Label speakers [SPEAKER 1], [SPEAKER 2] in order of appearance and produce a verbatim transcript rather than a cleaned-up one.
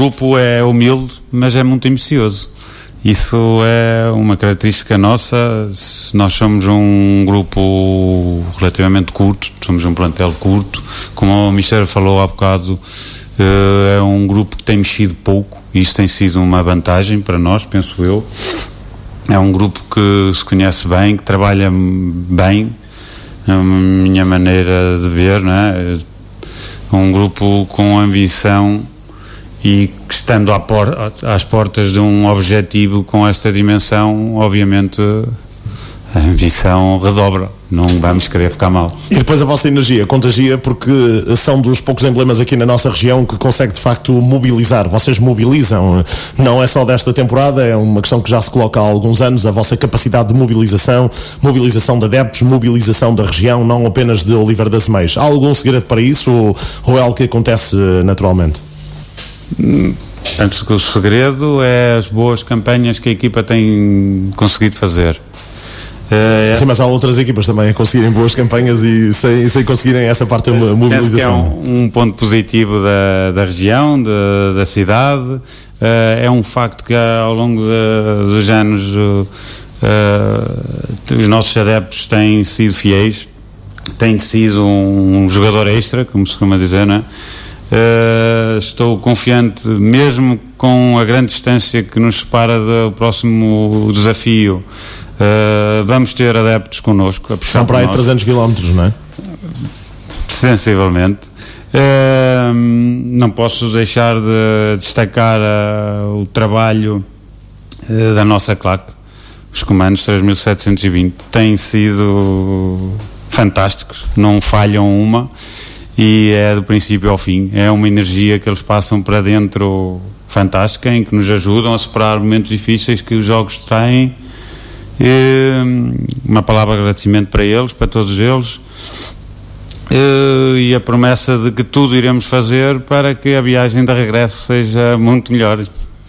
[SPEAKER 1] grupo é humilde, mas é muito ambicioso. Isso é uma característica nossa. Nós somos um grupo relativamente curto, somos um plantel curto. Como o Mister falou há bocado, é um grupo que tem mexido pouco. Isso tem sido uma vantagem para nós, penso eu. É um grupo que se conhece bem, que trabalha bem, é a minha maneira de ver, não é? É um grupo com ambição e que, estando à por, às portas de um objetivo com esta dimensão, obviamente a ambição redobra, não vamos querer ficar mal.
[SPEAKER 2] E depois a vossa energia contagia, porque são dos poucos emblemas aqui na nossa região que consegue de facto mobilizar. Vocês mobilizam, não é só desta temporada, é uma questão que já se coloca há alguns anos, a vossa capacidade de mobilização, mobilização de adeptos, mobilização da região, não apenas de Oliveira das Meias. Há algum segredo para isso ou, ou é algo que acontece naturalmente?
[SPEAKER 1] Penso que o segredo é as boas campanhas que a equipa tem conseguido fazer.
[SPEAKER 2] É, Sim, mas há outras equipas também a conseguirem boas campanhas e sem, sem conseguirem essa parte da mobilização.
[SPEAKER 1] Que é um, um ponto positivo da, da região, da, da cidade. Uh, é um facto que ao longo de, dos anos uh, uh, os nossos adeptos têm sido fiéis, têm sido um, um jogador extra, como se costuma dizer, não é? Uh, estou confiante, mesmo com a grande distância que nos separa do próximo desafio. Uh, vamos ter adeptos connosco.
[SPEAKER 2] São para aí trezentos quilómetros, não é?
[SPEAKER 1] Sensivelmente. Uh, não posso deixar de destacar uh, o trabalho uh, da nossa claque. Os comandos três mil setecentos e vinte têm sido fantásticos, não falham uma, e é do princípio ao fim. É uma energia que eles passam para dentro fantástica, em que nos ajudam a superar momentos difíceis que os jogos traem. E uma palavra de agradecimento para eles, para todos eles, e a promessa de que tudo iremos fazer para que a viagem de regresso seja muito melhor.